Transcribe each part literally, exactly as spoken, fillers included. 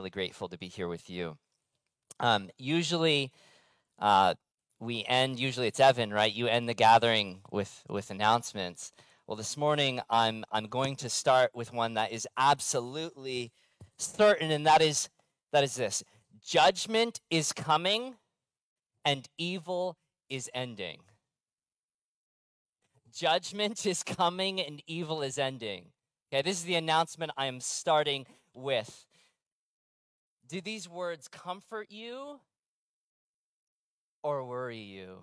really grateful to be here with you. Um, usually, uh, we end, usually it's Evan, right? You end the gathering with, with announcements. Well, this morning, I'm, I'm going to start with one that is absolutely certain, and that is, that is this. Judgment is coming, and evil is ending. Judgment is coming, and evil is ending. Okay, this is the announcement I am starting with. Do these words comfort you or worry you?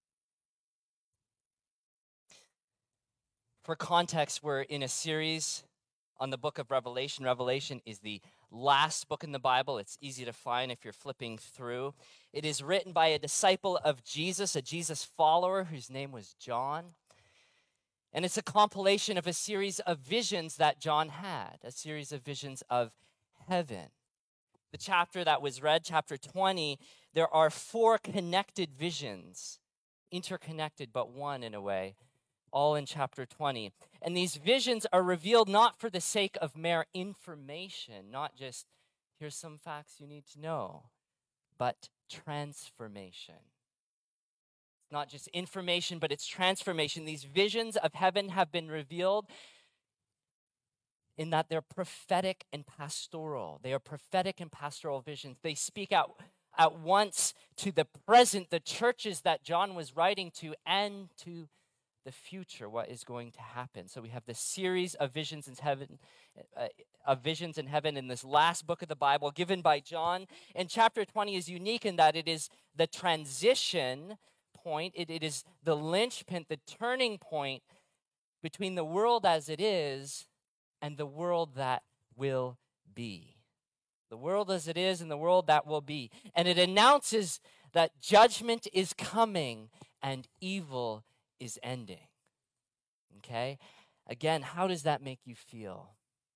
For context, we're in a series on the book of Revelation. Revelation is the last book in the Bible. It's easy to find if you're flipping through. It is written by a disciple of Jesus, a Jesus follower whose name was John. And it's a compilation of a series of visions that John had, a series of visions of heaven. The chapter that was read, chapter twenty, there are four connected visions, interconnected but one in a way, all in chapter twenty. And these visions are revealed not for the sake of mere information, not just, here's some facts you need to know, but transformation. It's not just information, but it's transformation. These visions of heaven have been revealed in that they're prophetic and pastoral. They are prophetic and pastoral visions. They speak out at once to the present, the churches that John was writing to, and to the future, what is going to happen. So we have this series of visions in heaven, uh, of visions in heaven in this last book of the Bible given by John. And chapter twenty is unique in that it is the transition point. It, it is the linchpin, the turning point between the world as it is and the world that will be. The world as it is and the world that will be. And it announces that judgment is coming and evil is ending. Okay? Again, how does that make you feel?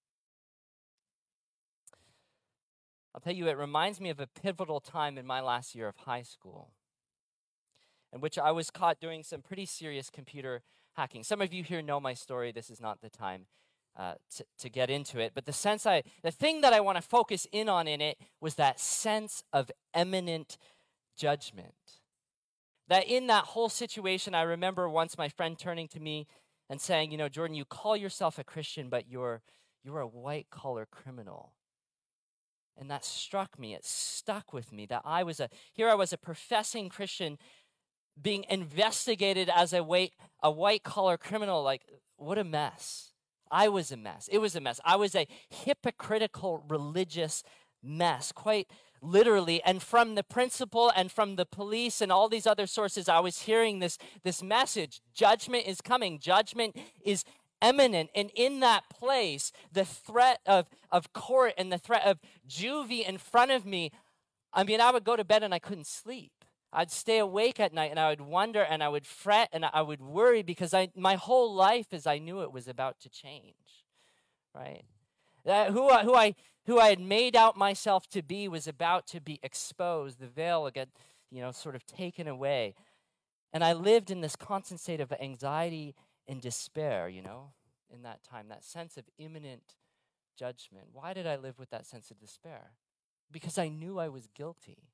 I'll tell you, it reminds me of a pivotal time in my last year of high school, in which I was caught doing some pretty serious computer hacking. Some of you here know my story. This is not the time uh, to, to get into it. But the sense I, the thing that I want to focus in on in it was that sense of imminent judgment. That in that whole situation, I remember once my friend turning to me and saying, you know, Jordan, you call yourself a Christian, but you're you're a white-collar criminal. And that struck me. It stuck with me that I was a, here I was a professing Christian being investigated as a white, a white-collar criminal. Like, what a mess. I was a mess. It was a mess. I was a hypocritical religious mess, quite literally. And from the principal and from the police and all these other sources, I was hearing this, this message. Judgment is coming. Judgment is imminent. And in that place, the threat of, of court and the threat of juvie in front of me, I mean, I would go to bed and I couldn't sleep. I'd stay awake at night and I would wonder and I would fret and I would worry because I, my whole life is I knew it was about to change, right? That who, I, who, I, who I had made out myself to be was about to be exposed. The veil would get, you know, sort of taken away. And I lived in this constant state of anxiety and despair, you know, in that time, that sense of imminent judgment. Why did I live with that sense of despair? Because I knew I was guilty.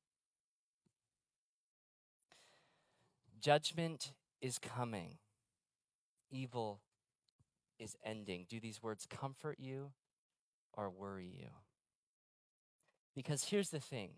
Judgment is coming. Evil is ending. Do these words comfort you or worry you? Because here's the thing.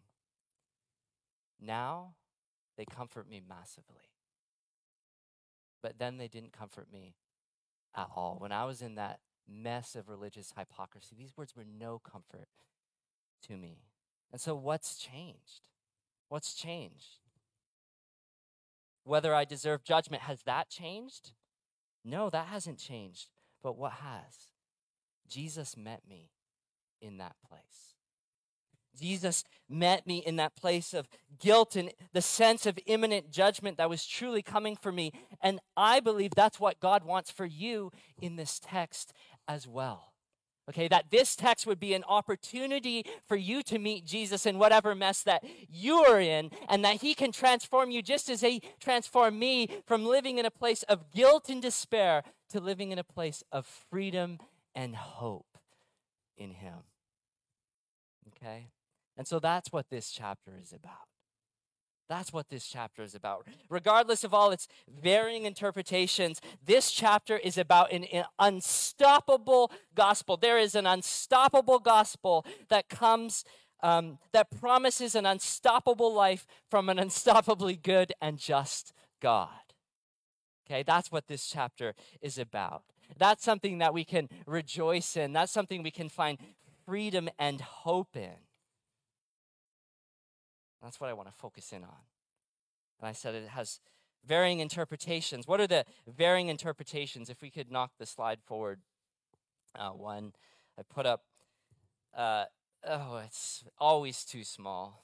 Now, they comfort me massively. But then they didn't comfort me at all. When I was in that mess of religious hypocrisy, these words were no comfort to me. And so what's changed? What's changed? Whether I deserve judgment, has that changed? No, that hasn't changed. But what has? Jesus met me in that place. Jesus met me in that place of guilt and the sense of imminent judgment that was truly coming for me. And I believe that's what God wants for you in this text as well. Okay, that this text would be an opportunity for you to meet Jesus in whatever mess that you are in, and that he can transform you just as he transformed me from living in a place of guilt and despair to living in a place of freedom and hope in him. Okay? And so that's what this chapter is about. That's what this chapter is about. Regardless of all its varying interpretations, this chapter is about an, an unstoppable gospel. There is an unstoppable gospel that comes, um, that promises an unstoppable life from an unstoppably good and just God. Okay, that's what this chapter is about. That's something that we can rejoice in. That's something we can find freedom and hope in. That's what I want to focus in on. And I said it has varying interpretations. What are the varying interpretations? If we could knock the slide forward uh, one. I put up, uh, oh, it's always too small.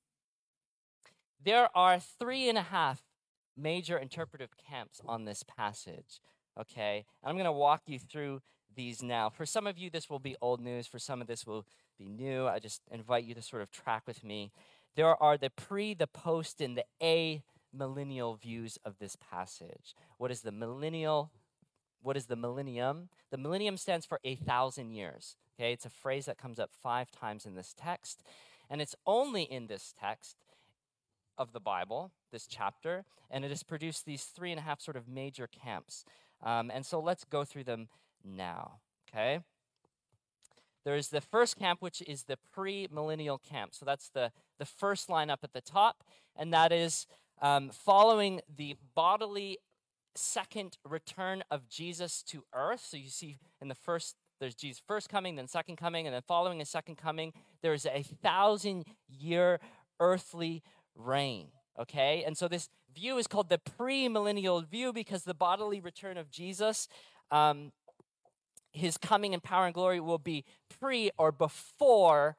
There are three and a half major interpretive camps on this passage, okay? And I'm going to walk you through these now. For some of you, this will be old news. For some of this will be new. I just invite you to sort of track with me. There are the pre, the post, and the a-millennial views of this passage. What is the millennial? What is the millennium? The millennium stands for a thousand years. Okay, it's a phrase that comes up five times in this text, and it's only in this text of the Bible, this chapter, and it has produced these three and a half sort of major camps. Um, and so let's go through them now. Okay. There's the first camp, which is the pre-millennial camp. So that's the, the first line up at the top, and that is um, following the bodily second return of Jesus to earth. So you see in the first, there's Jesus' first coming, then second coming, and then following his second coming, there's a thousand-year earthly reign, okay? And so this view is called the pre-millennial view because the bodily return of Jesus, um, his coming in power and glory will be pre or before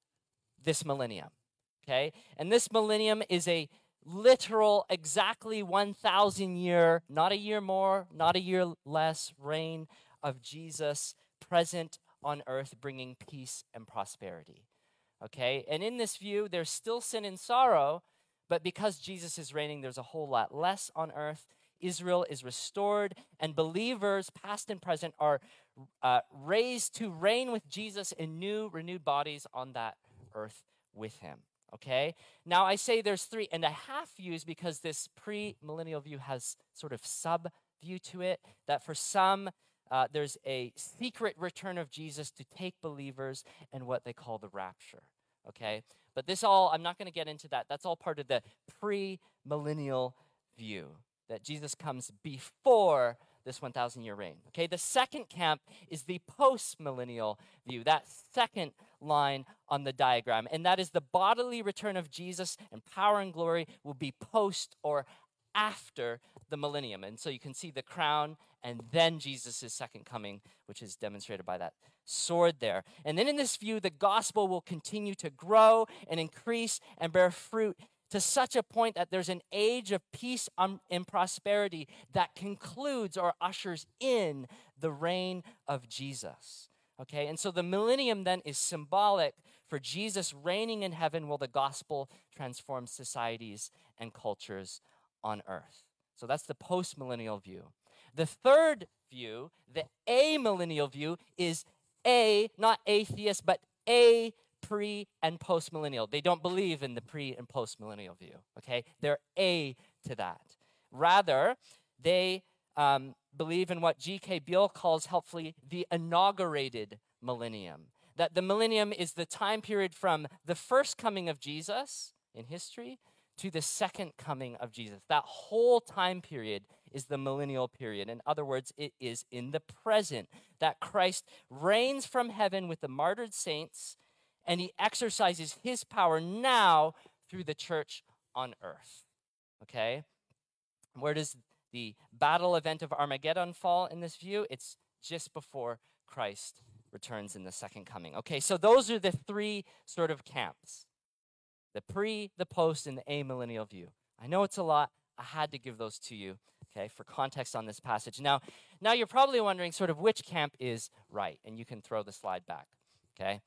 this millennium, okay? And this millennium is a literal, exactly one thousand year, not a year more, not a year less, reign of Jesus present on earth, bringing peace and prosperity, okay? And in this view, there's still sin and sorrow, but because Jesus is reigning, there's a whole lot less on earth. Israel is restored, and believers, past and present, are uh, raised to reign with Jesus in new, renewed bodies on that earth with him, okay? Now, I say there's three and a half views because this pre-millennial view has sort of sub-view to it, that for some, uh, there's a secret return of Jesus to take believers and what they call the rapture, okay? But this all, I'm not going to get into that. That's all part of the pre-millennial view, that Jesus comes before this one thousand year reign. Okay, the second camp is the post-millennial view, that second line on the diagram, and that is the bodily return of Jesus and power and glory will be post or after the millennium. And so you can see the crown and then Jesus' second coming, which is demonstrated by that sword there. And then in this view, the gospel will continue to grow and increase and bear fruit to such a point that there's an age of peace and prosperity that concludes or ushers in the reign of Jesus. Okay, and so the millennium then is symbolic for Jesus reigning in heaven while the gospel transforms societies and cultures on earth. So that's the post-millennial view. The third view, the amillennial view, is a, not atheist, but a pre and post-millennial. They don't believe in the pre and post-millennial view, okay? They're a to that. Rather, they um, believe in what G K Beale calls helpfully the inaugurated millennium. That the millennium is the time period from the first coming of Jesus in history to the second coming of Jesus. That whole time period is the millennial period. In other words, it is in the present that Christ reigns from heaven with the martyred saints, and he exercises his power now through the church on earth, okay? Where does the battle event of Armageddon fall in this view? It's just before Christ returns in the second coming. Okay, so those are the three sort of camps. The pre, the post, and the amillennial view. I know it's a lot. I had to give those to you, okay, for context on this passage. Now, now you're probably wondering sort of which camp is right, and you can throw the slide back, okay?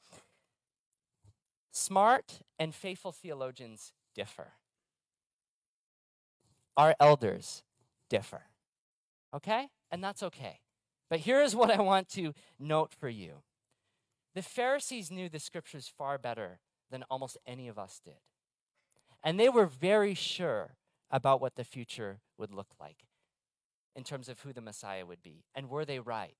Smart and faithful theologians differ. Our elders differ, okay? And that's okay. But here's what I want to note for you. The Pharisees knew the scriptures far better than almost any of us did. And they were very sure about what the future would look like in terms of who the Messiah would be. And were they right?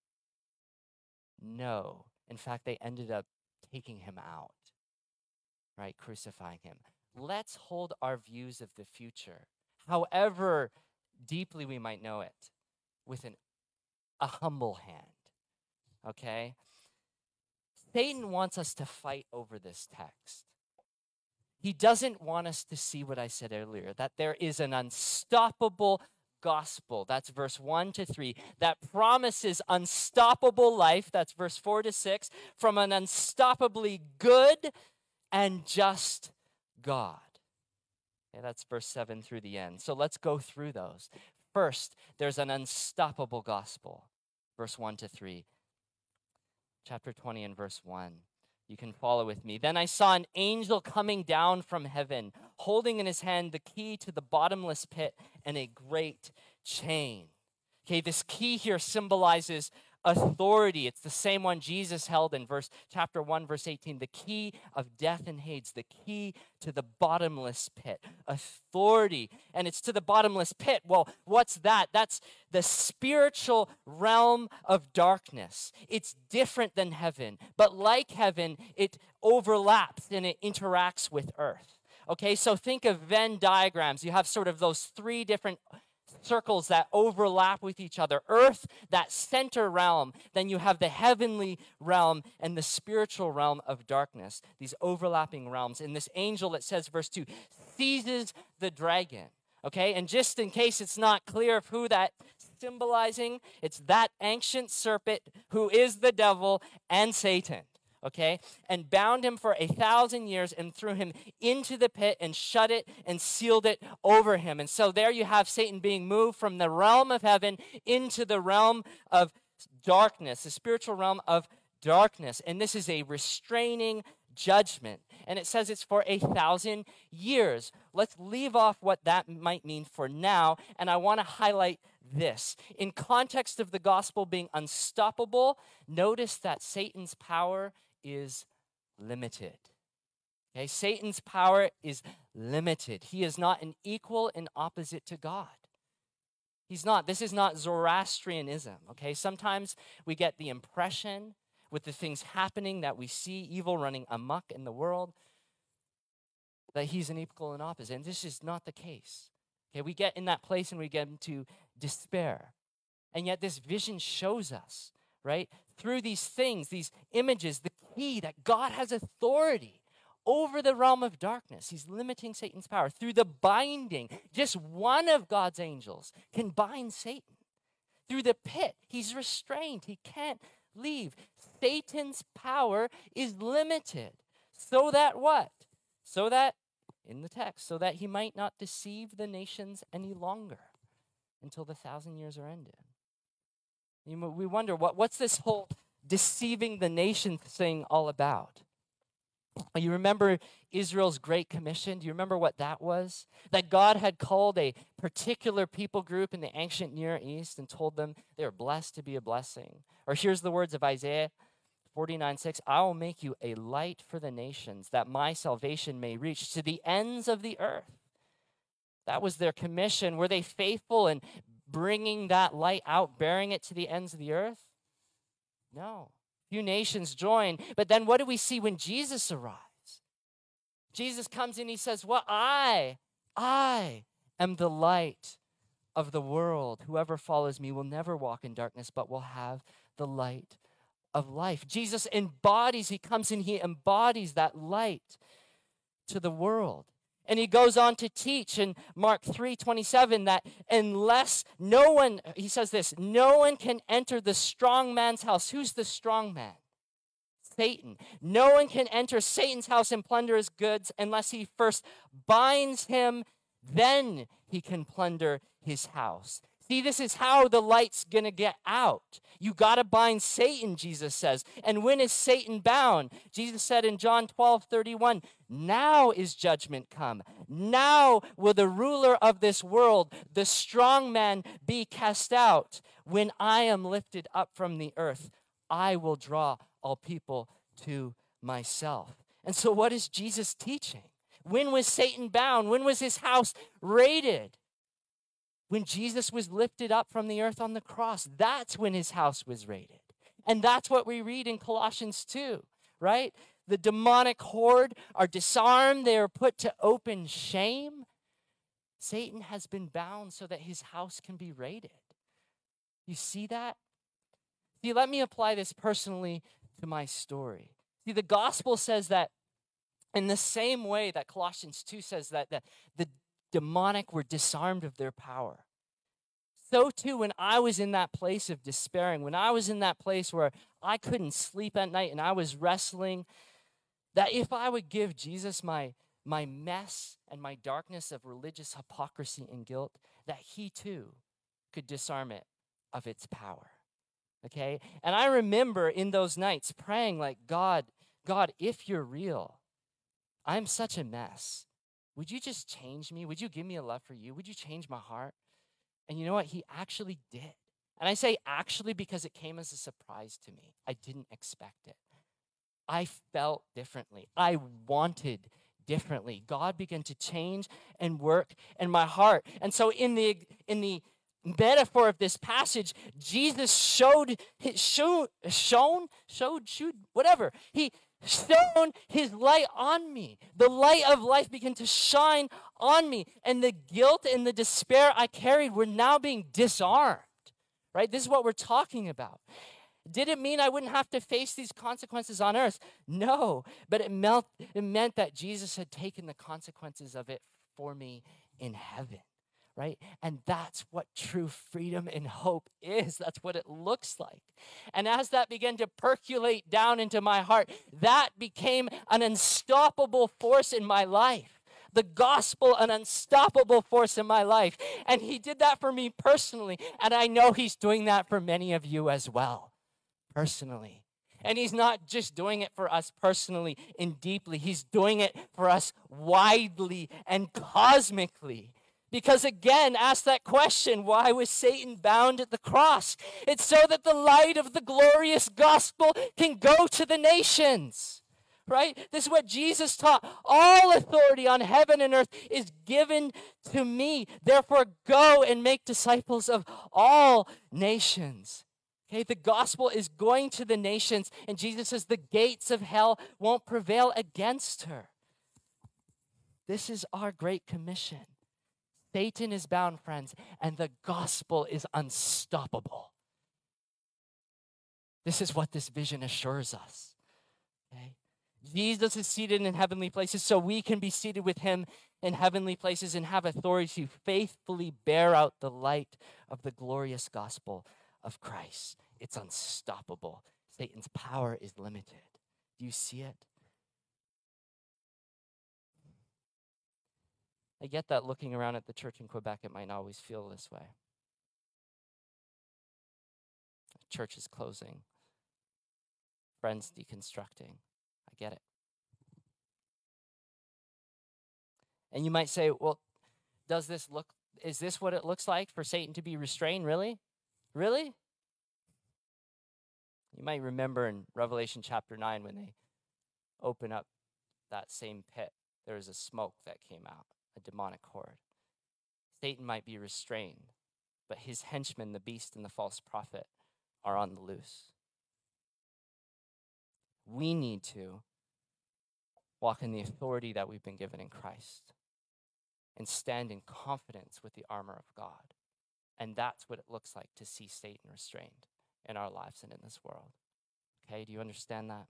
No. In fact, they ended up taking him out, right? Crucifying him. Let's hold our views of the future, however deeply we might know it, with an, a humble hand, okay? Satan wants us to fight over this text. He doesn't want us to see what I said earlier, that there is an unstoppable gospel, that's verse one to three, that promises unstoppable life, that's verse four to six, from an unstoppably good and just God. Okay, that's verse seven through the end. So let's go through those. First, there's an unstoppable gospel, verse one to three. Chapter twenty and verse one. You can follow with me. Then I saw an angel coming down from heaven, holding in his hand the key to the bottomless pit and a great chain. Okay, this key here symbolizes authority. It's the same one Jesus held in verse chapter one, verse eighteen. The key of death and Hades, the key to the bottomless pit. Authority. And it's to the bottomless pit. Well, what's that? That's the spiritual realm of darkness. It's different than heaven. But like heaven, it overlaps and it interacts with earth. Okay, so think of Venn diagrams. You have sort of those three different circles that overlap with each other. Earth, that center realm. Then you have the heavenly realm and the spiritual realm of darkness. These overlapping realms. And this angel, it says, verse two, seizes the dragon. Okay, and just in case it's not clear of who that symbolizing, it's that ancient serpent who is the devil and Satan. Okay, and bound him for a thousand years and threw him into the pit and shut it and sealed it over him. And so there you have Satan being moved from the realm of heaven into the realm of darkness, the spiritual realm of darkness. And this is a restraining judgment. And it says it's for a thousand years. Let's leave off what that might mean for now. And I want to highlight this. In context of the gospel being unstoppable, notice that Satan's power is limited. Okay, Satan's power is limited. He is not an equal and opposite to God. He's not. This is not Zoroastrianism. Okay, sometimes we get the impression with the things happening that we see, evil running amok in the world, that he's an equal and opposite. And this is not the case. Okay, we get in that place and we get into despair. And yet this vision shows us, right, through these things, these images, the key that God has authority over the realm of darkness. He's limiting Satan's power through the binding. Just one of God's angels can bind Satan. Through the pit, he's restrained. He can't leave. Satan's power is limited. So that what? So that, in the text, so that he might not deceive the nations any longer until the thousand years are ended. You know, we wonder, what, what's this whole deceiving the nations thing all about? You remember Israel's Great Commission? Do you remember what that was? That God had called a particular people group in the ancient Near East and told them they were blessed to be a blessing. Or here's the words of Isaiah forty-nine six, I will make you a light for the nations, that my salvation may reach to the ends of the earth. That was their commission. Were they faithful in bringing that light out, bearing it to the ends of the earth? No. Few nations joined. But then what do we see when Jesus arrives? Jesus comes in, he says, well, I, I am the light of the world. Whoever follows me will never walk in darkness, but will have the light of life. Jesus embodies, he comes in, he embodies that light to the world. And he goes on to teach in Mark three twenty-seven that unless no one, he says this, no one can enter the strong man's house. Who's the strong man? Satan. No one can enter Satan's house and plunder his goods unless he first binds him, then he can plunder his house. See, this is how the light's going to get out. You got to bind Satan, Jesus says. And when is Satan bound? Jesus said in John twelve thirty-one, now is judgment come. Now will the ruler of this world, the strong man, be cast out. When I am lifted up from the earth, I will draw all people to myself. And so what is Jesus teaching? When was Satan bound? When was his house raided? When Jesus was lifted up from the earth on the cross. That's when his house was raided. And that's what we read in Colossians two, right? The demonic horde are disarmed. They are put to open shame. Satan has been bound so that his house can be raided. You see that? See, let me apply this personally to my story. See, the gospel says that in the same way that Colossians two says that, that the demonic were disarmed of their power. So too, when I was in that place of despairing, when I was in that place where I couldn't sleep at night and I was wrestling, that if I would give Jesus my, my mess and my darkness of religious hypocrisy and guilt, that he too could disarm it of its power. Okay? And I remember in those nights praying like, God, God, if you're real, I'm such a mess. Would you just change me? Would you give me a love for you? Would you change my heart? And you know what? He actually did. And I say actually because it came as a surprise to me. I didn't expect it. I felt differently. I wanted differently. God began to change and work in my heart. And so in the in the metaphor of this passage, Jesus showed, showed, shown, showed, showed, whatever. He shone his light on me. The light of life began to shine on me. And the guilt and the despair I carried were now being disarmed, right? This is what we're talking about. Did it mean I wouldn't have to face these consequences on earth? No, but it meant, it meant that Jesus had taken the consequences of it for me in heaven. Right? And that's what true freedom and hope is. That's what it looks like. And as that began to percolate down into my heart, that became an unstoppable force in my life. The gospel, an unstoppable force in my life. And he did that for me personally. And I know he's doing that for many of you as well, personally. And he's not just doing it for us personally and deeply. He's doing it for us widely and cosmically. Because again, ask that question, why was Satan bound at the cross? It's so that the light of the glorious gospel can go to the nations, right? This is what Jesus taught. All authority on heaven and earth is given to me. Therefore, go and make disciples of all nations. Okay, the gospel is going to the nations, and Jesus says the gates of hell won't prevail against her. This is our great commission. Satan is bound, friends, and the gospel is unstoppable. This is what this vision assures us. Okay? Jesus is seated in heavenly places, so we can be seated with him in heavenly places and have authority to faithfully bear out the light of the glorious gospel of Christ. It's unstoppable. Satan's power is limited. Do you see it? I get that looking around at the church in Quebec, it might not always feel this way. Church is closing. Friends deconstructing. I get it. And you might say, well, does this look, is this what it looks like for Satan to be restrained? Really? Really? You might remember in Revelation chapter nine when they open up that same pit, there was a smoke that came out. A demonic horde. Satan might be restrained, but his henchmen, the beast and the false prophet, are on the loose. We need to walk in the authority that we've been given in Christ and stand in confidence with the armor of God. And that's what it looks like to see Satan restrained in our lives and in this world. Okay, do you understand that?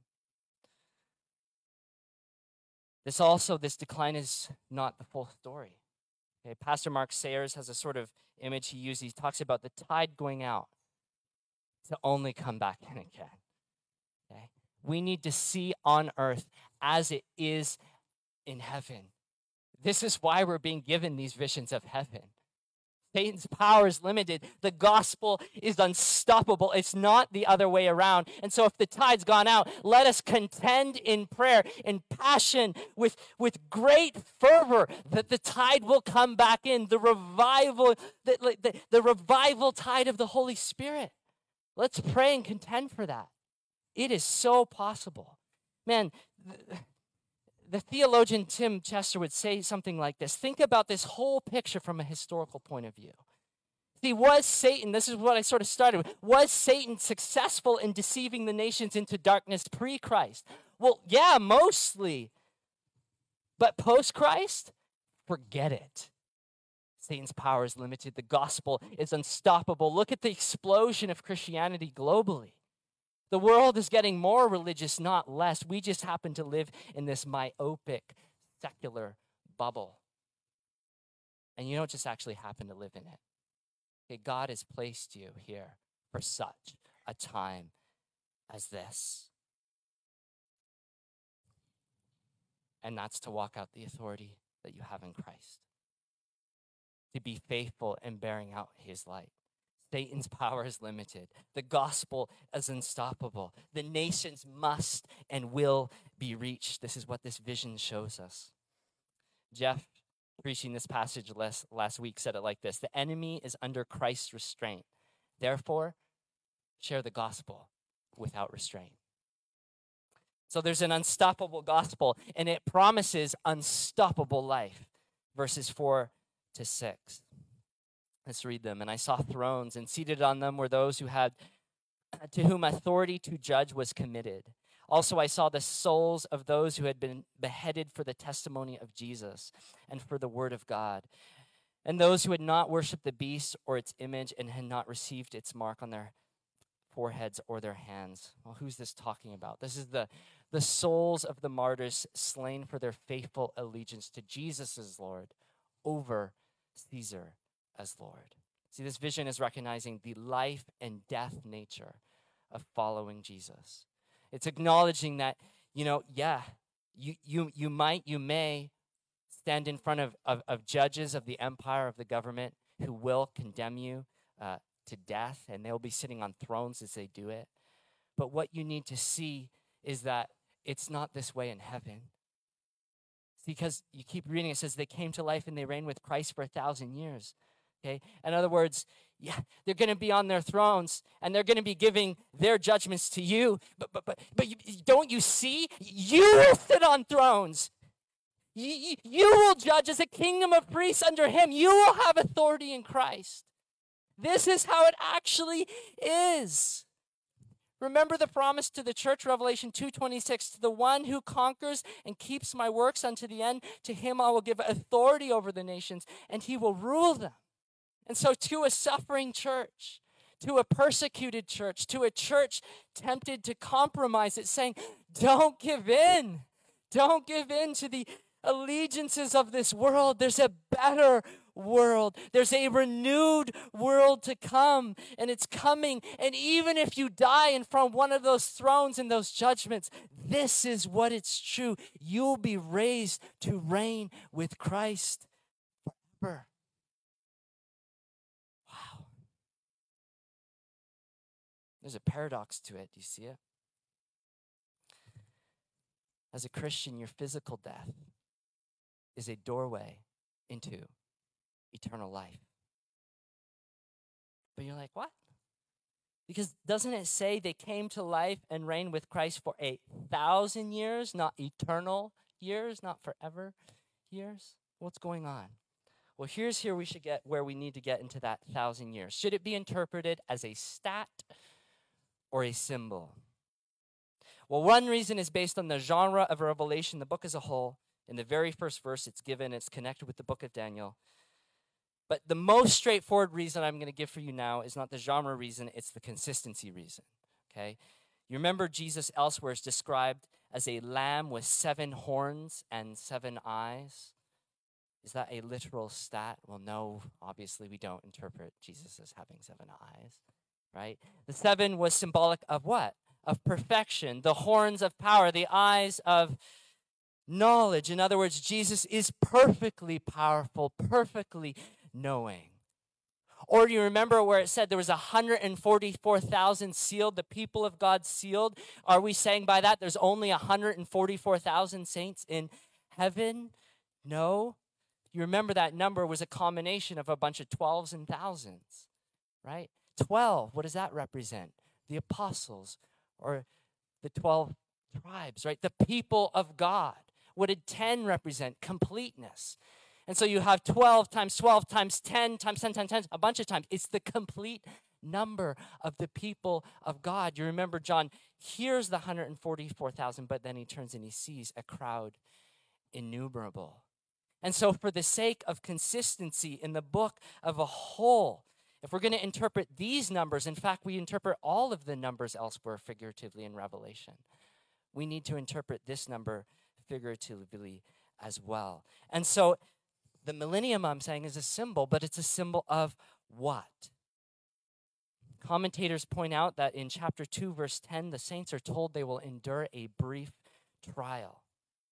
This also, this decline is not the full story. Okay, Pastor Mark Sayers has a sort of image he uses. He talks about the tide going out to only come back in again. Okay? We need to see on earth as it is in heaven. This is why we're being given these visions of heaven. Satan's power is limited. The gospel is unstoppable. It's not the other way around. And so if the tide's gone out, let us contend in prayer, in passion, with, with great fervor that the tide will come back in, the revival, the, the, the revival tide of the Holy Spirit. Let's pray and contend for that. It is so possible. Man, the theologian Tim Chester would say something like this. Think about this whole picture from a historical point of view. See, was Satan, this is what I sort of started with, was Satan successful in deceiving the nations into darkness pre-Christ? Well, yeah, mostly. But post-Christ, forget it. Satan's power is limited. The gospel is unstoppable. Look at the explosion of Christianity globally. The world is getting more religious, not less. We just happen to live in this myopic, secular bubble. And you don't just actually happen to live in it. Okay, God has placed you here for such a time as this. And that's to walk out the authority that you have in Christ. To be faithful in bearing out his light. Satan's power is limited. The gospel is unstoppable. The nations must and will be reached. This is what this vision shows us. Jeff, preaching this passage last, last week, said it like this: the enemy is under Christ's restraint. Therefore, share the gospel without restraint. So there's an unstoppable gospel, and it promises unstoppable life. Verses four to six. Let's read them. And I saw thrones, and seated on them were those who had, to whom authority to judge was committed. Also, I saw the souls of those who had been beheaded for the testimony of Jesus and for the word of God, and those who had not worshipped the beast or its image and had not received its mark on their foreheads or their hands. Well, who's this talking about? This is the, the souls of the martyrs slain for their faithful allegiance to Jesus as Lord over Caesar as Lord. See, this vision is recognizing the life and death nature of following Jesus. It's acknowledging that, you know, yeah, you you you might, you may stand in front of, of, of judges of the empire, of the government, who will condemn you uh, to death, and they'll be sitting on thrones as they do it. But what you need to see is that it's not this way in heaven. See, because you keep reading, it says they came to life and they reigned with Christ for a thousand years. Okay? In other words, yeah, they're going to be on their thrones and they're going to be giving their judgments to you. But but but but you, don't you see? You will sit on thrones. You, you, you will judge as a kingdom of priests under him. You will have authority in Christ. This is how it actually is. Remember the promise to the church, Revelation two twenty-six, to the one who conquers and keeps my works unto the end, to him I will give authority over the nations, and he will rule them. And so to a suffering church, to a persecuted church, to a church tempted to compromise, it's saying, don't give in. Don't give in to the allegiances of this world. There's a better world. There's a renewed world to come, and it's coming. And even if you die in front of one of those thrones and those judgments, this is what it's true. You'll be raised to reign with Christ forever. Wow. There's a paradox to it. Do you see it? As a Christian, your physical death is a doorway into eternal life. But you're like, what? Because doesn't it say they came to life and reigned with Christ for a thousand years, not eternal years, not forever years? What's going on? Well, here's here we should get where we need to get into that thousand years. Should it be interpreted as a stat or a symbol? Well, one reason is based on the genre of Revelation, the book as a whole. In the very first verse, it's given, it's connected with the book of Daniel. But the most straightforward reason I'm going to give for you now is not the genre reason, it's the consistency reason, okay? You remember Jesus elsewhere is described as a lamb with seven horns and seven eyes. Is that a literal stat? Well, no, obviously we don't interpret Jesus as having seven eyes, right? The seven was symbolic of what? Of perfection, the horns of power, the eyes of knowledge. In other words, Jesus is perfectly powerful, perfectly knowing. Or do you remember where it said there was one hundred forty-four thousand sealed, the people of God sealed? Are we saying by that there's only one hundred forty-four thousand saints in heaven? No. You remember that number was a combination of a bunch of twelves and thousands, right? twelve, what does that represent? The apostles, or the twelve tribes, right? The people of God. What did ten represent? Completeness. And so you have twelve times twelve times ten times ten times ten, a bunch of times. It's the complete number of the people of God. You remember John hears the one hundred forty-four thousand, but then he turns and he sees a crowd innumerable. And so for the sake of consistency in the book of a whole, if we're going to interpret these numbers, in fact, we interpret all of the numbers elsewhere figuratively in Revelation. We need to interpret this number figuratively as well. And so the millennium, I'm saying, is a symbol, but it's a symbol of what? Commentators point out that in chapter two, verse ten, the saints are told they will endure a brief trial.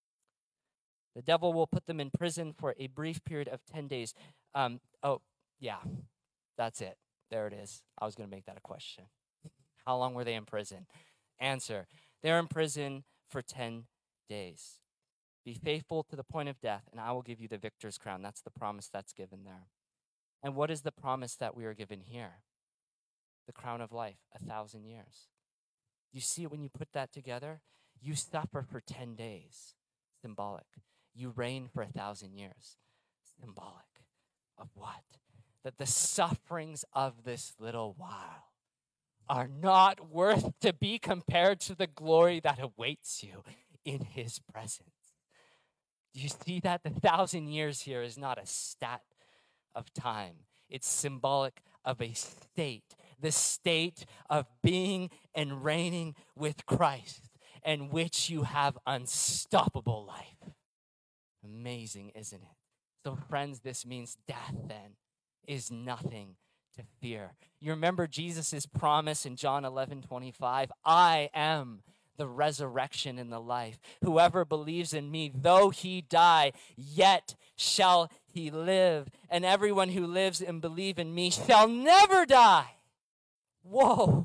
The devil will put them in prison for a brief period of ten days. Um, oh, yeah, that's it. There it is. I was going to make that a question. How long were they in prison? Answer, they're in prison for ten days. Be faithful to the point of death, and I will give you the victor's crown. That's the promise that's given there. And what is the promise that we are given here? The crown of life, a thousand years. You see it when you put that together? You suffer for ten days, symbolic. You reign for a thousand years, symbolic of what? That the sufferings of this little while are not worth to be compared to the glory that awaits you in his presence. Do you see that? The thousand years here is not a stat of time. It's symbolic of a state, the state of being and reigning with Christ, in which you have unstoppable life. Amazing, isn't it? So friends, this means death then is nothing to fear. You remember Jesus' promise in John eleven twenty-five, I am the resurrection and the life. Whoever believes in me, though he die, yet shall he live. And everyone who lives and believes in me shall never die. Whoa.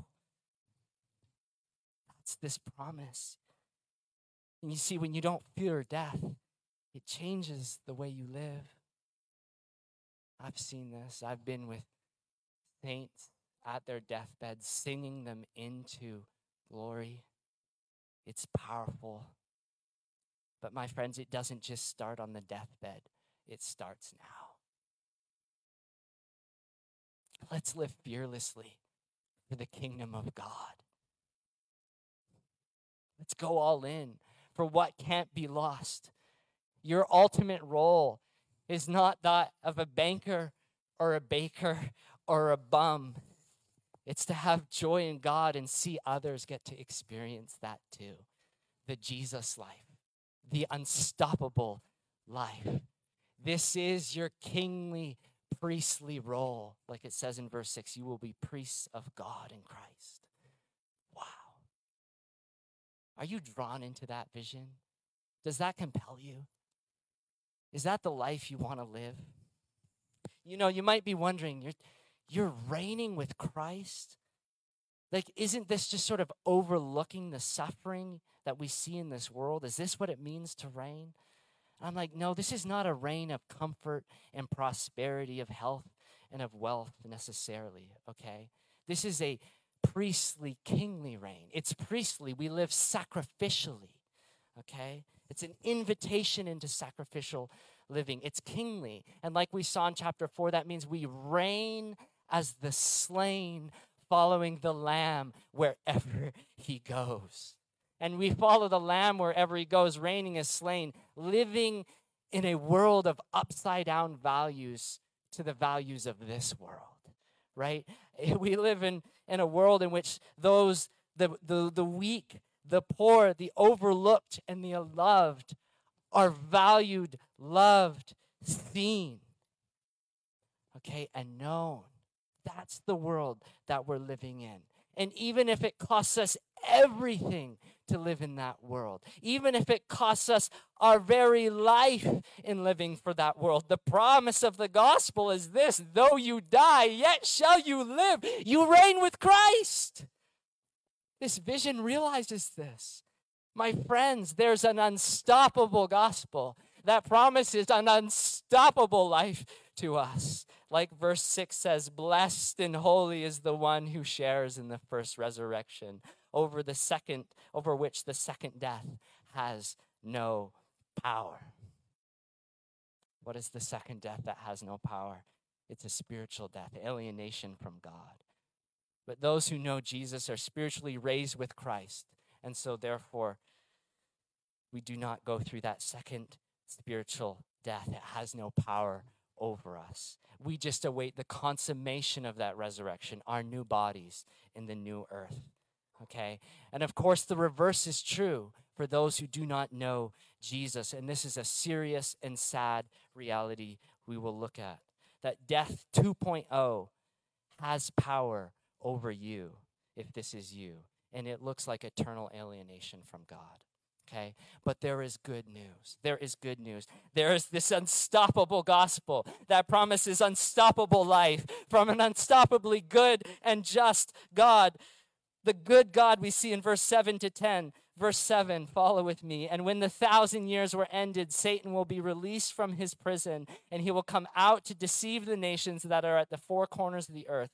That's this promise. And you see, when you don't fear death, it changes the way you live. I've seen this. I've been with saints at their deathbeds, singing them into glory. It's powerful. But my friends, it doesn't just start on the deathbed. It starts now. Let's live fearlessly for the kingdom of God. Let's go all in for what can't be lost. Your ultimate role is not that of a banker or a baker or a bum. It's to have joy in God and see others get to experience that too. The Jesus life, the unstoppable life. This is your kingly, priestly role. Like it says in verse six, you will be priests of God in Christ. Wow. Are you drawn into that vision? Does that compel you? Is that the life you want to live? You know, you might be wondering, you're, you're reigning with Christ? Like, isn't this just sort of overlooking the suffering that we see in this world? Is this what it means to reign? And I'm like, no, this is not a reign of comfort and prosperity, of health and of wealth necessarily, okay? This is a priestly, kingly reign. It's priestly. We live sacrificially, okay? It's an invitation into sacrificial living. It's kingly. And like we saw in chapter four, that means we reign as the slain, following the Lamb wherever he goes. And we follow the Lamb wherever he goes, reigning as slain, living in a world of upside down values to the values of this world, right? We live in, in a world in which those, the, the, the weak, the poor, the overlooked, and the unloved are valued, loved, seen, okay, and known. That's the world that we're living in. And even if it costs us everything to live in that world, even if it costs us our very life in living for that world, the promise of the gospel is this: though you die, yet shall you live. You reign with Christ. This vision realizes this. My friends, there's an unstoppable gospel that promises an unstoppable life to us. Like verse six says, blessed and holy is the one who shares in the first resurrection, over the second, over which the second death has no power. What is the second death that has no power? It's a spiritual death, alienation from God. But those who know Jesus are spiritually raised with Christ. And so therefore, we do not go through that second spiritual death. It has no power over us. We just await the consummation of that resurrection, our new bodies in the new earth. Okay? And of course, the reverse is true for those who do not know Jesus. And this is a serious and sad reality we will look at. That death two point oh has power over you if this is you. And it looks like eternal alienation from God. Okay, but there is good news. There is good news. There is this unstoppable gospel that promises unstoppable life from an unstoppably good and just God. The good God we see in verse seven to ten. Verse seven, follow with me. And when the thousand years were ended, Satan will be released from his prison, and he will come out to deceive the nations that are at the four corners of the earth,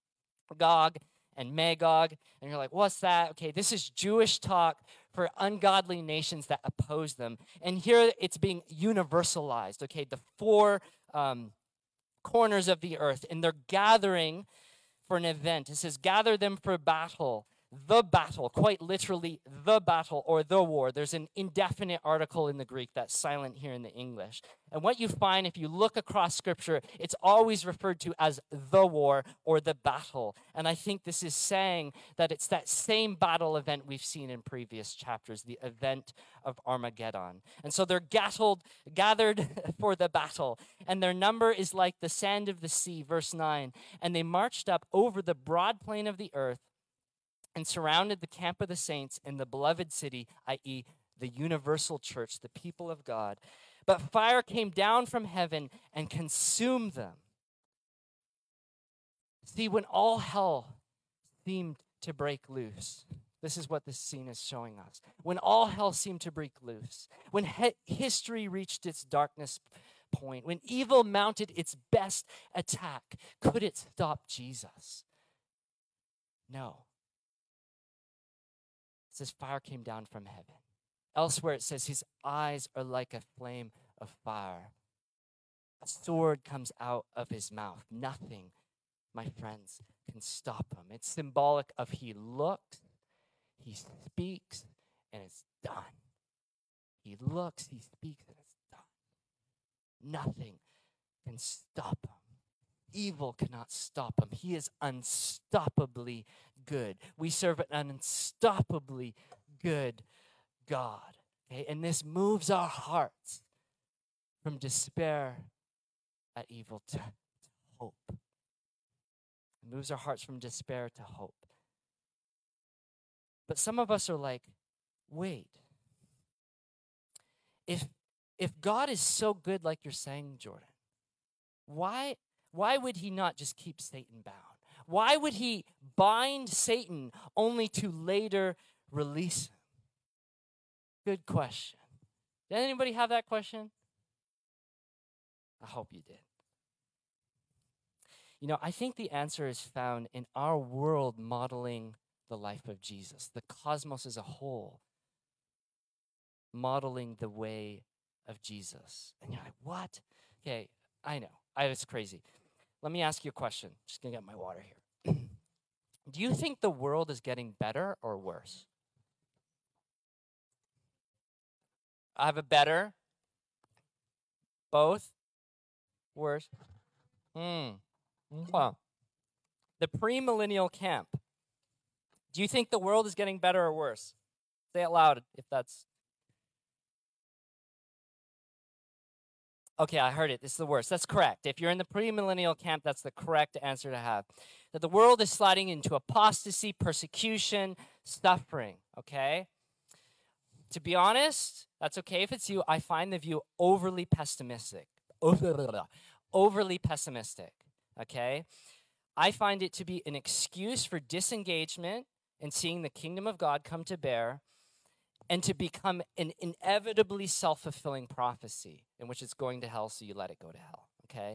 Gog and Magog. And you're like, what's that? Okay, this is Jewish talk for ungodly nations that oppose them. And here it's being universalized, okay, the four um, corners of the earth. And they're gathering for an event. It says, gather them for battle. The battle, quite literally the battle or the war. There's an indefinite article in the Greek that's silent here in the English. And what you find if you look across Scripture, it's always referred to as the war or the battle. And I think this is saying that it's that same battle event we've seen in previous chapters, the event of Armageddon. And so they're gathered, gathered for the battle. And their number is like the sand of the sea, verse nine. And they marched up over the broad plain of the earth and surrounded the camp of the saints in the beloved city, that is the universal church, the people of God. But fire came down from heaven and consumed them. See, when all hell seemed to break loose, this is what this scene is showing us. When all hell seemed to break loose, when he- history reached its darkness point, when evil mounted its best attack, could it stop Jesus? No. It says fire came down from heaven. Elsewhere it says his eyes are like a flame of fire. A sword comes out of his mouth. Nothing, my friends, can stop him. It's symbolic of he looks, he speaks, and it's done. He looks, he speaks, and it's done. Nothing can stop him. Evil cannot stop him. He is unstoppably good. We serve an unstoppably good God. Okay? And this moves our hearts from despair at evil to, to hope. It moves our hearts from despair to hope. But some of us are like, wait. If, if God is so good like you're saying, Jordan, why... Why would he not just keep Satan bound? Why would he bind Satan only to later release him? Good question. Did anybody have that question? I hope you did. You know, I think the answer is found in our world modeling the life of Jesus, the cosmos as a whole, modeling the way of Jesus. And you're like, what? Okay, I know. I, it's crazy. Let me ask you a question. Just gonna get my water here. Do you think the world is getting better or worse? I have a better. Both. Worse. Hmm. Well, the premillennial camp. Do you think the world is getting better or worse? Say it loud if that's. Okay, I heard it. This is the worst. That's correct. If you're in the premillennial camp, that's the correct answer to have. That the world is sliding into apostasy, persecution, suffering, okay? To be honest, that's okay if it's you. I find the view overly pessimistic. Overly pessimistic, okay? I find it to be an excuse for disengagement and seeing the kingdom of God come to bear, and to become an inevitably self-fulfilling prophecy in which it's going to hell, so you let it go to hell, okay?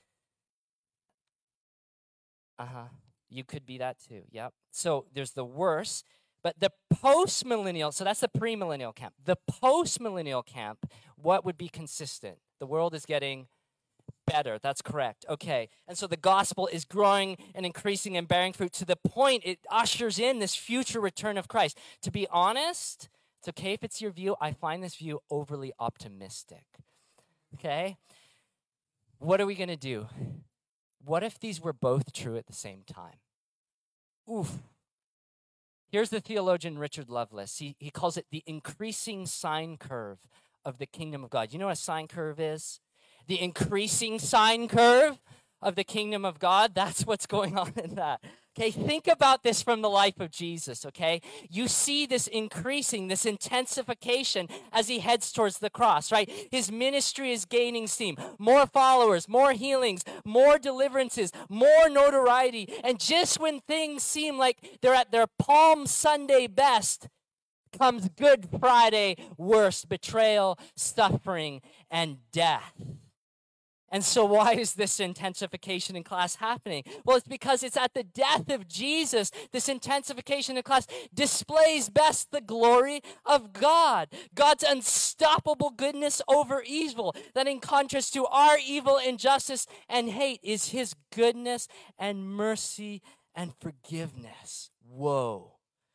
Uh-huh. You could be that too, yep. So there's the worst, but the post-millennial, so that's the premillennial camp. The post-millennial camp what would be consistent? The world is getting better. That's correct. Okay. And so the gospel is growing and increasing and bearing fruit to the point it ushers in this future return of Christ. To be honest, it's okay if it's your view. I find this view overly optimistic. Okay? What are we going to do? What if these were both true at the same time? Oof. Here's the theologian Richard Lovelace. He, he calls it the increasing sine curve of the kingdom of God. You know what a sine curve is? The increasing sine curve of the kingdom of God. That's what's going on in that. Okay, think about this from the life of Jesus, okay? You see this increasing, this intensification as he heads towards the cross, right? His ministry is gaining steam. More followers, more healings, more deliverances, more notoriety. And just when things seem like they're at their Palm Sunday best, comes Good Friday worst, betrayal, suffering, and death. And so why is this intensification in class happening? Well, it's because it's at the death of Jesus, this intensification in class displays best the glory of God. God's unstoppable goodness over evil. That in contrast to our evil, injustice, and hate is his goodness and mercy and forgiveness. Whoa.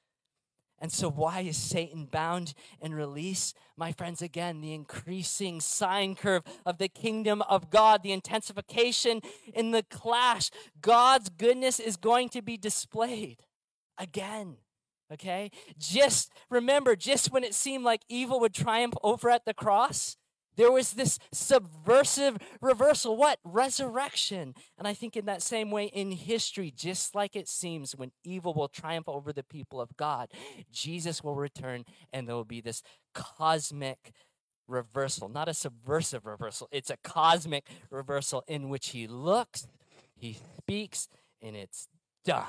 And so why is Satan bound and released? My friends, again, the increasing sine curve of the kingdom of God, the intensification in the clash. God's goodness is going to be displayed again, okay? Just remember, just when it seemed like evil would triumph over at the cross, there was this subversive reversal. What? Resurrection. And I think in that same way in history, just like it seems when evil will triumph over the people of God, Jesus will return and there will be this cosmic reversal. Not a subversive reversal. It's a cosmic reversal in which he looks, he speaks, and it's done.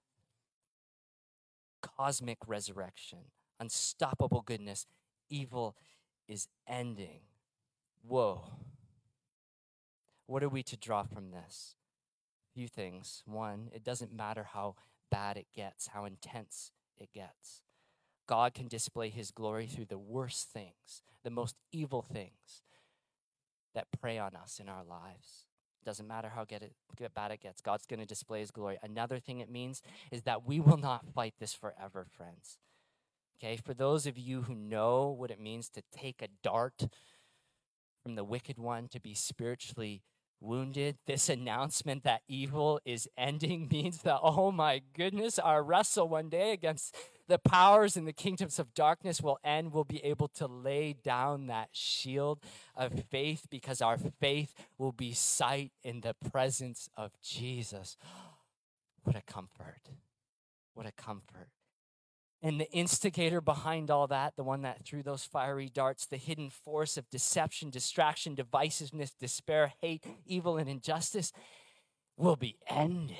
Cosmic resurrection. Unstoppable goodness. Evil is ending. Whoa. What are we to draw from this? A few things. One, it doesn't matter how bad it gets, how intense it gets. God can display his glory through the worst things, the most evil things that prey on us in our lives. Doesn't matter how get it, get bad it gets. God's going to display his glory. Another thing it means is that we will not fight this forever, friends. Okay, for those of you who know what it means to take a dart from the wicked one, to be spiritually wounded, this announcement that evil is ending means that, oh my goodness, our wrestle one day against the powers and the kingdoms of darkness will end. We'll be able to lay down that shield of faith because our faith will be sight in the presence of Jesus. What a comfort. What a comfort. And the instigator behind all that, the one that threw those fiery darts, the hidden force of deception, distraction, divisiveness, despair, hate, evil, and injustice will be ended.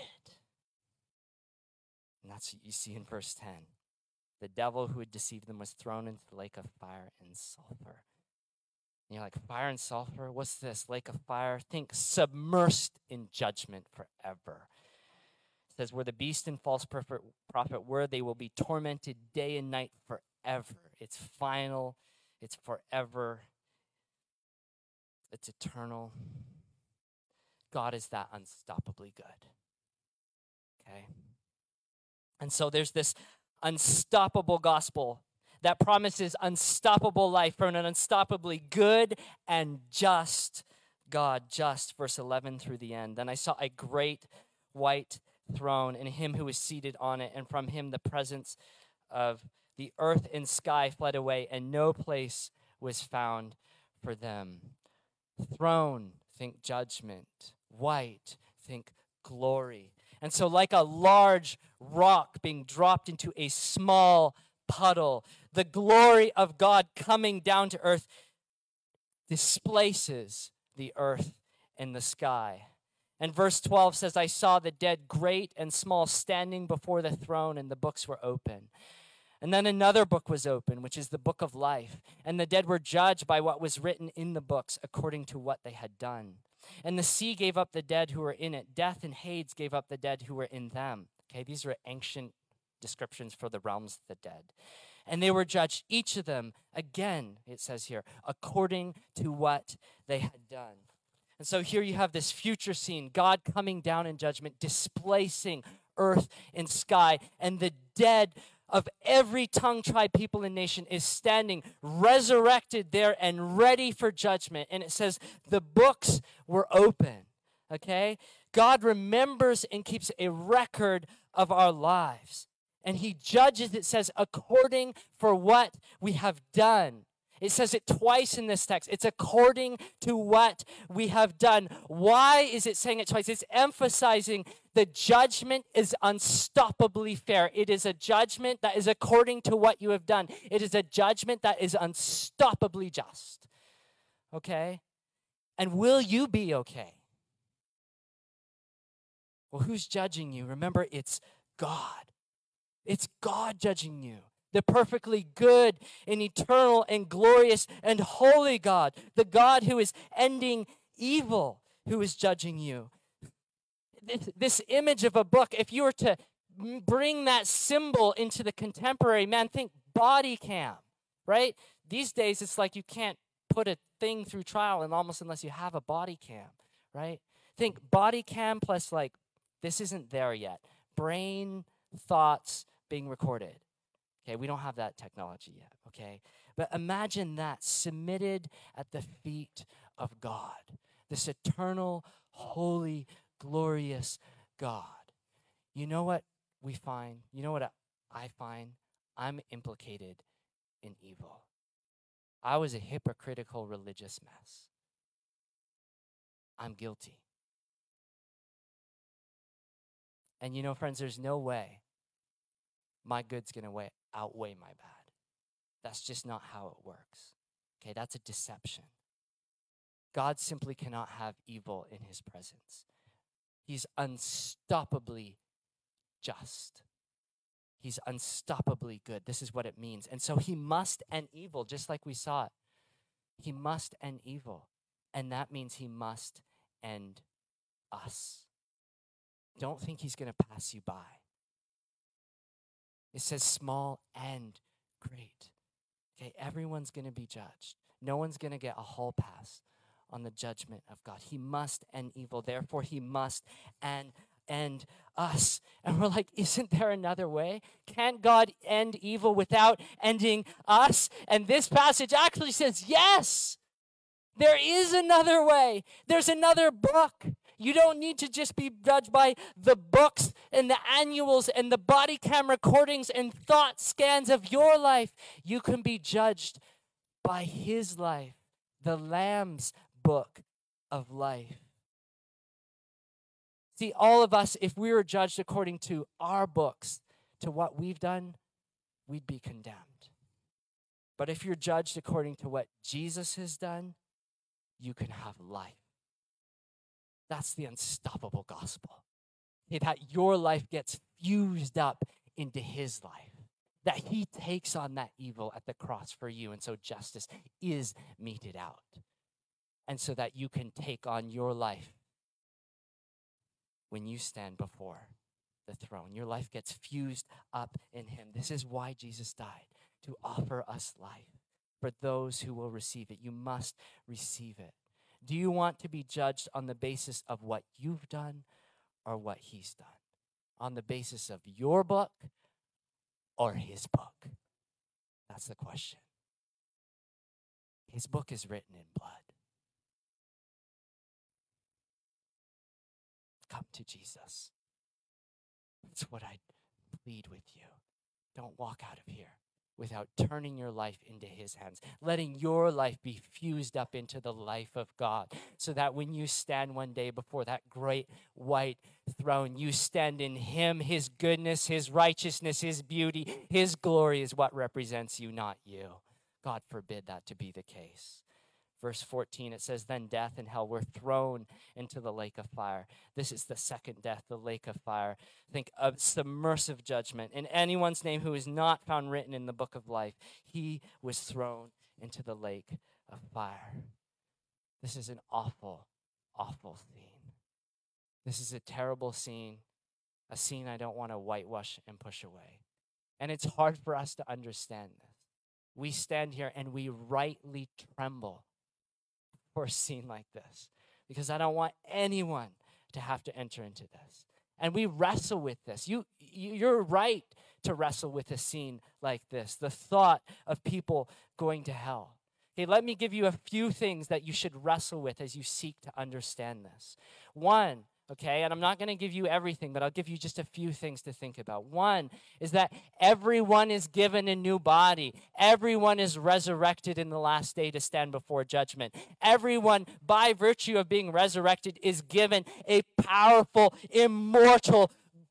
And that's what you see in verse ten. The devil who had deceived them was thrown into the lake of fire and sulfur. And you're like, fire and sulfur? What's this? Lake of fire? Think submersed in judgment forever. It says, where the beast and false prophet were, they will be tormented day and night forever. It's final. It's forever. It's eternal. God is that unstoppably good. Okay? And so there's this unstoppable gospel that promises unstoppable life from an unstoppably good and just God. Just, verse eleven through the end. Then I saw a great white throne and him who was seated on it, and from him the presence of the earth and sky fled away, and no place was found for them. Throne, think judgment. White, think glory. And so like a large rock being dropped into a small puddle, the glory of God coming down to earth displaces the earth and the sky. And verse twelve says, I saw the dead, great and small, standing before the throne, and the books were open. And then another book was open, which is the book of life. And the dead were judged by what was written in the books according to what they had done. And the sea gave up the dead who were in it. Death and Hades gave up the dead who were in them. Okay, these are ancient descriptions for the realms of the dead. And they were judged, each of them, again, it says here, according to what they had done. And so here you have this future scene, God coming down in judgment, displacing earth and sky, and the dead of every tongue, tribe, people, and nation is standing resurrected there and ready for judgment. And it says the books were open, okay? God remembers and keeps a record of our lives. And he judges, it says, according for what we have done. It says it twice in this text. It's according to what we have done. Why is it saying it twice? It's emphasizing the judgment is unstoppably fair. It is a judgment that is according to what you have done. It is a judgment that is unstoppably just. Okay? And will you be okay? Well, who's judging you? Remember, it's God. It's God judging you. The perfectly good and eternal and glorious and holy God. The God who is ending evil, who is judging you. This, this image of a book, if you were to bring that symbol into the contemporary, man, think body cam, right? These days, it's like you can't put a thing through trial and almost unless you have a body cam, right? Think body cam plus like, this isn't there yet. Brain thoughts being recorded. Okay, we don't have that technology yet, okay? But imagine that submitted at the feet of God, this eternal, holy, glorious God. You know what we find? You know what I find? I'm implicated in evil. I was a hypocritical religious mess. I'm guilty. And you know, friends, there's no way my good's going to weigh, outweigh my bad. That's just not how it works. Okay, that's a deception. God simply cannot have evil in his presence. He's unstoppably just. He's unstoppably good. This is what it means. And so he must end evil, just like we saw it. He must end evil. And that means he must end us. Don't think he's going to pass you by. It says small and great. Okay, everyone's going to be judged. No one's going to get a hall pass on the judgment of God. He must end evil. Therefore, he must end, end us. And we're like, isn't there another way? Can't God end evil without ending us? And this passage actually says, yes, there is another way. There's another book. You don't need to just be judged by the books and the annuals and the body cam recordings and thought scans of your life. You can be judged by his life, the Lamb's book of life. See, all of us, if we were judged according to our books, to what we've done, we'd be condemned. But if you're judged according to what Jesus has done, you can have life. That's the unstoppable gospel. Okay, that your life gets fused up into his life. That he takes on that evil at the cross for you. And so justice is meted out. And so that you can take on your life when you stand before the throne. Your life gets fused up in him. This is why Jesus died, to offer us life for those who will receive it. You must receive it. Do you want to be judged on the basis of what you've done or what he's done? On the basis of your book or his book? That's the question. His book is written in blood. Come to Jesus. That's what I plead with you. Don't walk out of here without turning your life into his hands, letting your life be fused up into the life of God, so that when you stand one day before that great white throne, you stand in him, his goodness, his righteousness, his beauty, his glory is what represents you, not you. God forbid that to be the case. Verse fourteen, it says, then death and hell were thrown into the lake of fire. This is the second death, the lake of fire. Think of submersive judgment. In anyone's name who is not found written in the book of life, he was thrown into the lake of fire. This is an awful, awful scene. This is a terrible scene, a scene I don't want to whitewash and push away. And it's hard for us to understand this. We stand here and we rightly tremble for a scene like this because I don't want anyone to have to enter into this. And we wrestle with this. You, you, you're right to wrestle with a scene like this, the thought of people going to hell. Okay, let me give you a few things that you should wrestle with as you seek to understand this. One, okay, and I'm not going to give you everything, but I'll give you just a few things to think about. One is that everyone is given a new body. Everyone is resurrected in the last day to stand before judgment. Everyone, by virtue of being resurrected, is given a powerful, immortal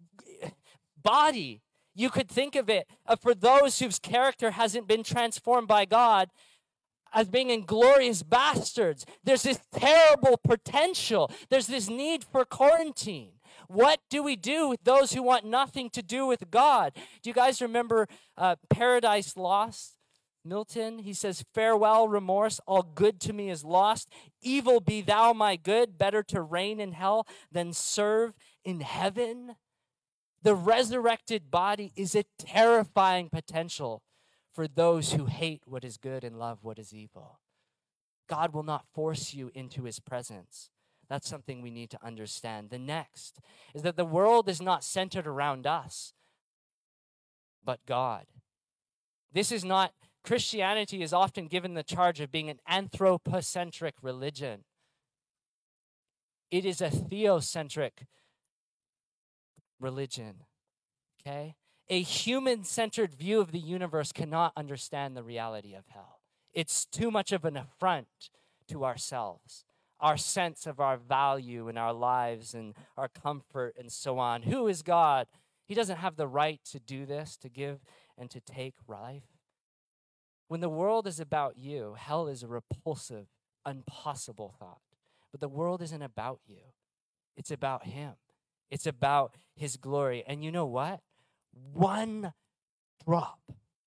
body. You could think of it uh, for those whose character hasn't been transformed by God as being inglorious bastards. There's this terrible potential. There's this need for quarantine. What do we do with those who want nothing to do with God? Do you guys remember uh, Paradise Lost? Milton, he says, farewell, remorse, all good to me is lost. Evil be thou my good, better to reign in hell than serve in heaven. The resurrected body is a terrifying potential for those who hate what is good and love what is evil. God will not force you into his presence. That's something we need to understand. The next is that the world is not centered around us, but God. This is not, Christianity is often given the charge of being an anthropocentric religion. It is a theocentric religion, okay? A human-centered view of the universe cannot understand the reality of hell. It's too much of an affront to ourselves, our sense of our value in our lives and our comfort and so on. Who is God? He doesn't have the right to do this, to give and to take life. When the world is about you, hell is a repulsive, impossible thought. But the world isn't about you. It's about him. It's about his glory. And you know what? One drop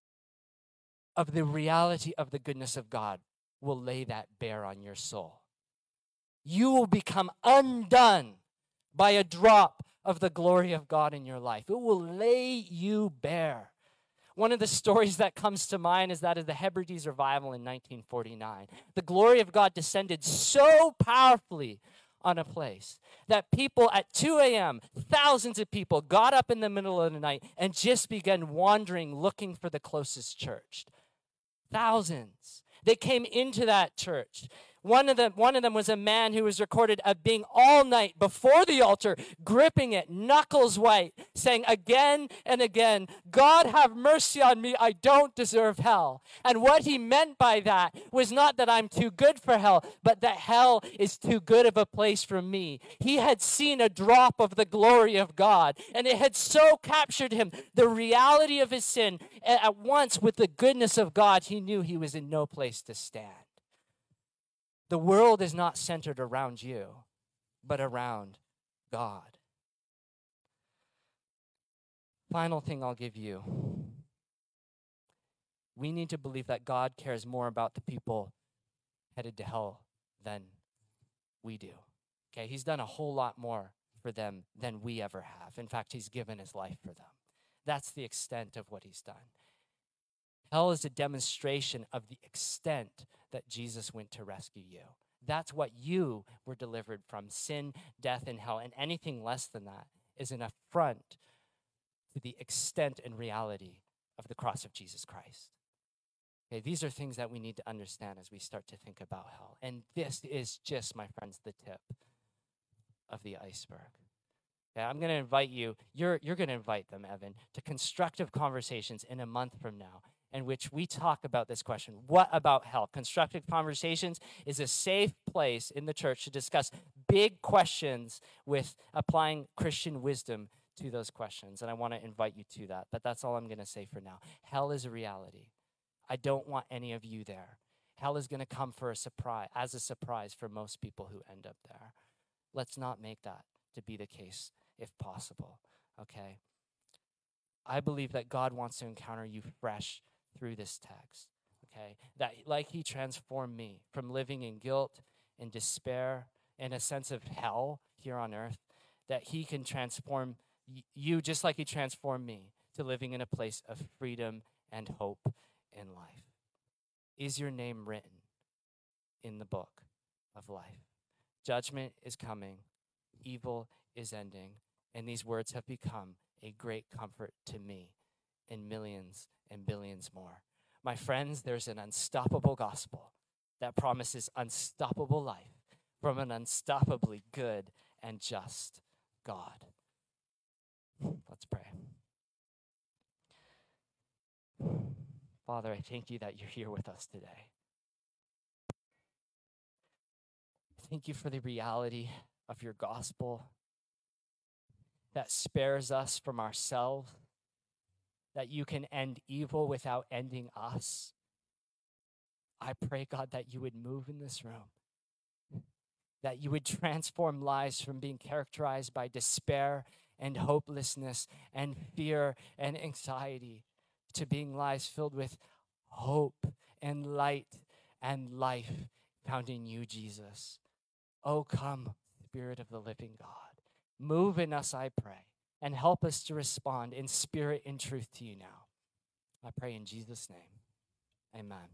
of the reality of the goodness of God will lay that bare on your soul. You will become undone by a drop of the glory of God in your life. It will lay you bare. One of the stories that comes to mind is that of the Hebrides revival in nineteen forty-nine. The glory of God descended so powerfully on a place that people at two a.m., thousands of people got up in the middle of the night and just began wandering, looking for the closest church. Thousands. They came into that church. One of them, one of them was a man who was recorded of being all night before the altar, gripping it, knuckles white, saying again and again, God have mercy on me, I don't deserve hell. And what he meant by that was not that I'm too good for hell, but that hell is too good of a place for me. He had seen a drop of the glory of God, and it had so captured him, the reality of his sin, at once with the goodness of God, he knew he was in no place to stand. The world is not centered around you, but around God. Final thing I'll give you. We need to believe that God cares more about the people headed to hell than we do. Okay, he's done a whole lot more for them than we ever have. In fact, he's given his life for them. That's the extent of what he's done. Hell is a demonstration of the extent that Jesus went to rescue you. That's what you were delivered from, sin, death, and hell. And anything less than that is an affront to the extent and reality of the cross of Jesus Christ. Okay, these are things that we need to understand as we start to think about hell. And this is just, my friends, the tip of the iceberg. Okay, I'm going to invite you, you're, you're going to invite them, Evan, to constructive conversations in a month from now, in which we talk about this question. What about hell? Constructive Conversations is a safe place in the church to discuss big questions with applying Christian wisdom to those questions. And I want to invite you to that. But that's all I'm going to say for now. Hell is a reality. I don't want any of you there. Hell is going to come for a surprise, as a surprise for most people who end up there. Let's not make that to be the case if possible, okay? I believe that God wants to encounter you fresh through this text, okay? That like he transformed me from living in guilt and despair and a sense of hell here on earth, that he can transform y- you just like he transformed me to living in a place of freedom and hope in life. Is your name written in the book of life? Judgment is coming, evil is ending, and these words have become a great comfort to me and millions and billions more. My friends, there's an unstoppable gospel that promises unstoppable life from an unstoppably good and just God. Let's pray. Father, I thank you that you're here with us today. Thank you for the reality of your gospel that spares us from ourselves, that you can end evil without ending us. I pray, God, that you would move in this room, that you would transform lives from being characterized by despair and hopelessness and fear and anxiety to being lives filled with hope and light and life found in you, Jesus. Oh, come, Spirit of the living God. Move in us, I pray, and help us to respond in spirit and truth to you now. I pray in Jesus' name. Amen.